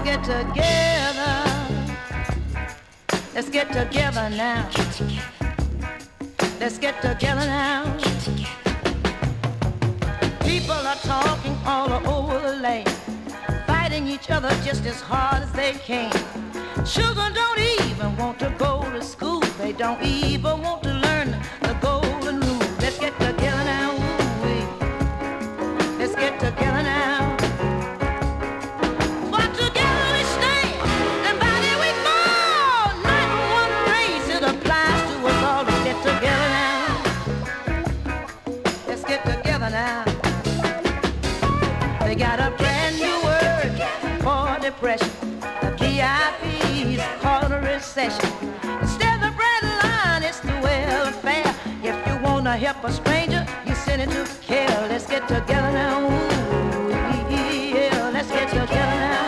get together. Let's get together now. Let's get together now. People are talking all over the land, fighting each other just as hard as they can. Children don't even want to go to school. They don't even want to learn the golden rule. Let's get together now. Ooh-wee. Let's get together now. For together we stand, and body we fall. Not one race, it applies to us all. Let's get together now. Let's get together now. They got a brand new word for depression. The VIPs call it a recession. Instead of the bread line, it's the welfare. If you wanna help a stranger, you send it to care. Let's get together now. Ooh, yeah, let's get together now.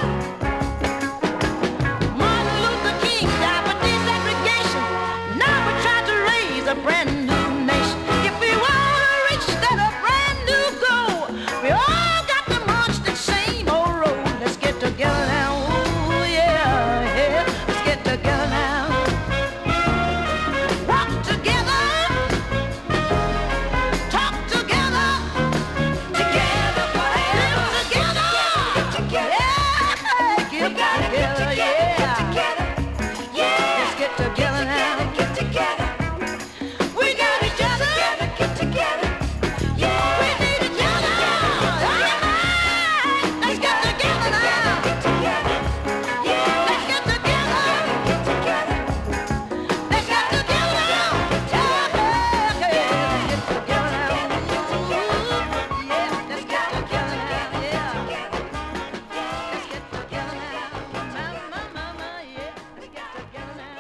Martin Luther King died for desegregation. Now we're trying to raise a brand new nation. If we wanna reach that a brand new goal, we all got to march the same old road. Let's get together now. Ooh, yeah, yeah, let's get together now. Walk together, talk together, together forever. Together, yeah, get together, yeah. Let's get together now. We got each other. Yeah, we need each other. Let's get together now. Let's get together. Let's get together now. Yeah, let's get together now. Yeah, let's get together now. Yeah, let's get together now. Mama, yeah, let's get together now.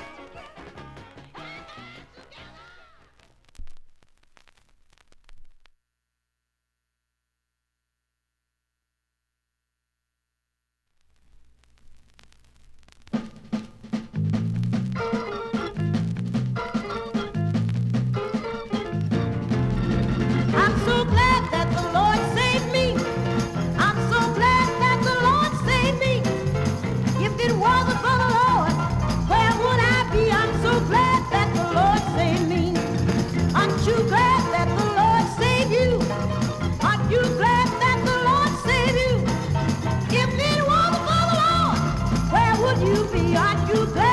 I'm so glad that the Lord saved me. I'm so glad that the Lord saved me. If it wasn't for the Lord, where would I be? I'm so glad that the Lord saved me. Aren't you glad that the Lord saved you? Aren't you glad that the Lord saved you? If it wasn't for the Lord, where would you be? Aren't you glad